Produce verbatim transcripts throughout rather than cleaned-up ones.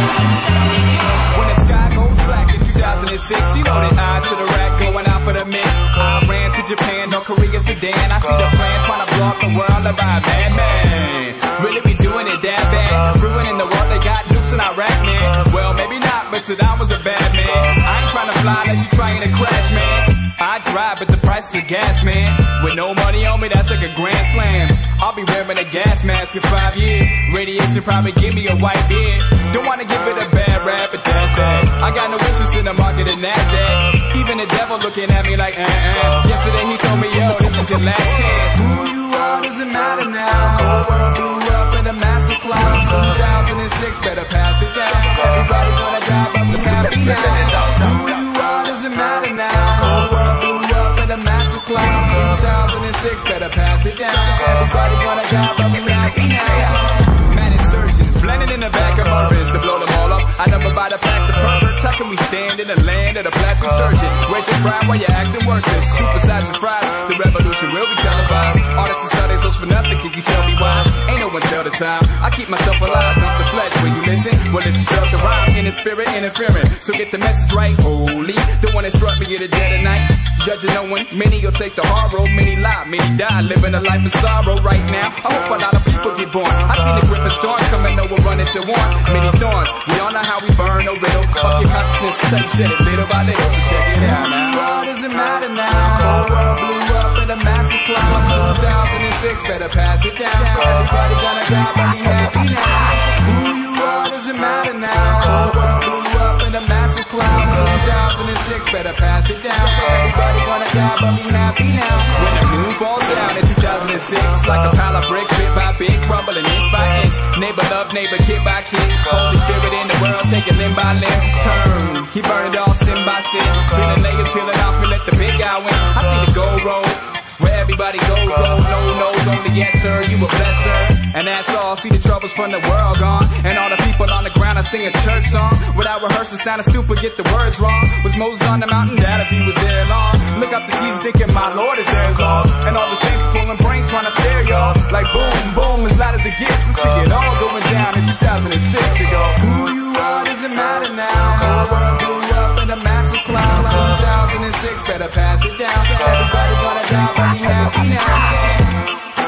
When the sky goes black in two thousand six, you know that eye to the rack going out for the mix. I ran to Japan, North Korea, Sudan. I see the plan trying to blow up the world about madman. Really be doing it that bad? Ruining the world, they got nukes in Iraq, man. Well, maybe not, but Saddam was a bad man. I ain't trying to fly unless you trying to crash, man. I drive, but the price is gas, man. With no money on me, that's like a grand slam. I'll be wearing a gas mask in five years. Radiation probably give me a white beard. Don't wanna give it a bad rap, but that's that. I got no interest in the market and NASDAQ. Even the devil looking at me like, uh uh. Yesterday he told me, yo, this is your last chance. Who you are doesn't matter now. Whole world blew up in a massive cloud. two thousand six, better pass it down. Everybody gonna die, but we happy now. Who you are doesn't matter now. Whole world blew up in a massive cloud. two thousand six, better pass it down. Everybody gonna die, but we happy now. Man, insurgents blending in the back of my wrist to blow them all up. I never buy the packs of perverts. How can we stand in the land of the plastic surgeon? Raise your pride while you're acting worthless. Supersize your fries. The revolution will be televised. Artists and studies, those for nothing. Can you tell me why? Ain't no one tell the time. I keep myself alive with the flesh. Will you listen? Well, if you felt the rhyme in the spirit, interfering. So get the message right. Holy, the one that struck me in the dead of night. Judging no one, many will take the hard road, many lie, many die, living a life of sorrow right now. I hope a lot of people get born. I seen the grip of storms coming over, running to one. Many thorns, we all know how we burn a riddle. Fuck your consciousness, tell you shit it little by little, so check it out now. Who you are doesn't matter now. Whole world blew up in a massive cloud. two thousand six, better pass it down. Everybody gonna die, but be happy now. Who you are doesn't matter now. Whole world blew up in a massive cloud. two thousand six, better pass it down. Everybody gonna die, but be happy now. When the moon falls down in two thousand six, like a pile of bricks, bit by bit, crumbling inch by inch. Neighbor love neighbor, kid by kid. Holy Spirit in the world, taking limb by limb. Turn, he burned it off sin by sin. See the layers peeling off and let the big guy win. I see the gold road, where everybody goes, goes, no knows, only yes sir, you a blesser. And that's all, see the troubles from the world gone. And all the people on the ground, I sing a church song. Without rehearsing, sounding stupid, get the words wrong. Was Moses on the mountain, that if he was there long. Look up to Jesus thinking my Lord is there as all. And all the saints pulling brains trying to stare y'all. Like boom, boom, as loud as it gets. I see it all going down in two thousand six ago. Who you are doesn't matter now. Whole world blew up in a massive cloud. two thousand six, better pass it down. Everybody gonna die, but be happy now.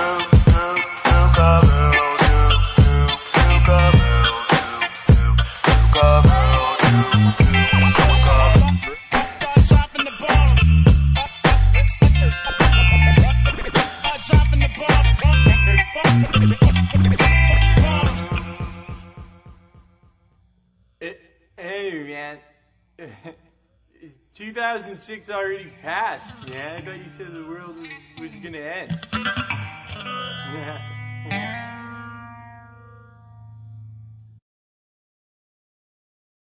Hey man, two thousand six already passed, man. I thought you said the world was, was gonna end. Yeah.